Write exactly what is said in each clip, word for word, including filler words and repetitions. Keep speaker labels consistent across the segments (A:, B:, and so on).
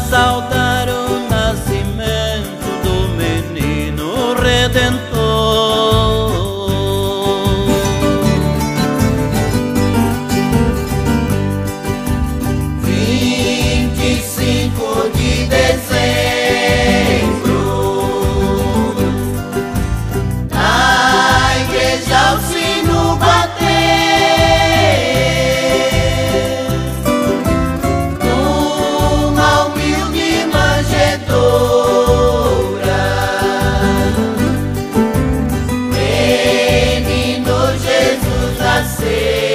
A: saudar o nascimento do menino Redentor.
B: vinte e cinco de dezembro, na igreja o sino bater, numa humilde manjedoura, menino Jesus nasceu.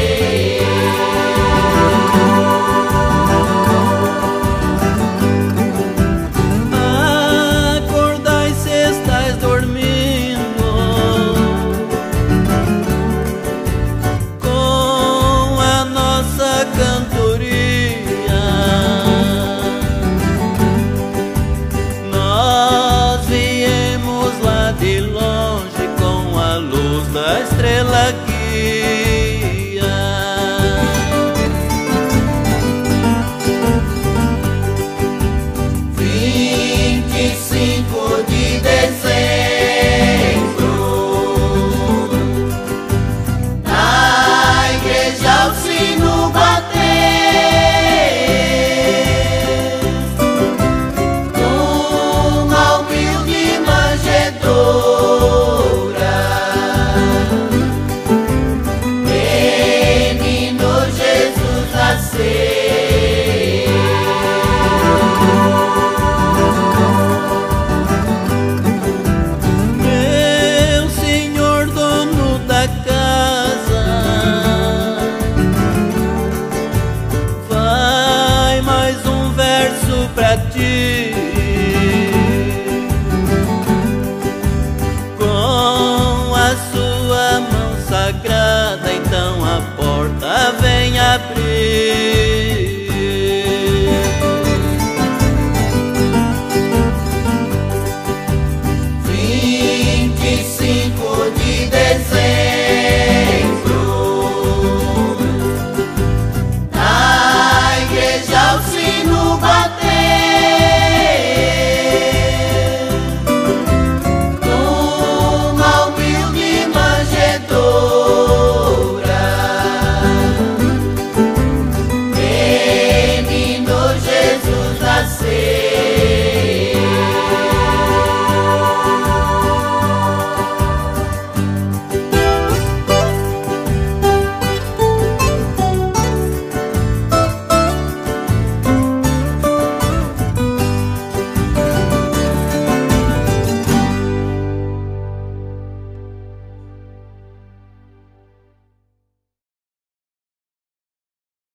A: Acordai se estais dormindo, com a nossa cantoria. Nós viemos lá de longe com a luz da estrela guia.
B: vinte e cinco de dezembro, na igreja o sino bater, numa humilde manjedoura, menino Jesus nasceu.
A: Meu senhor dono da casa, vai mais um verso pra ti. Com a sua mão sagrada, então a porta vem abrir.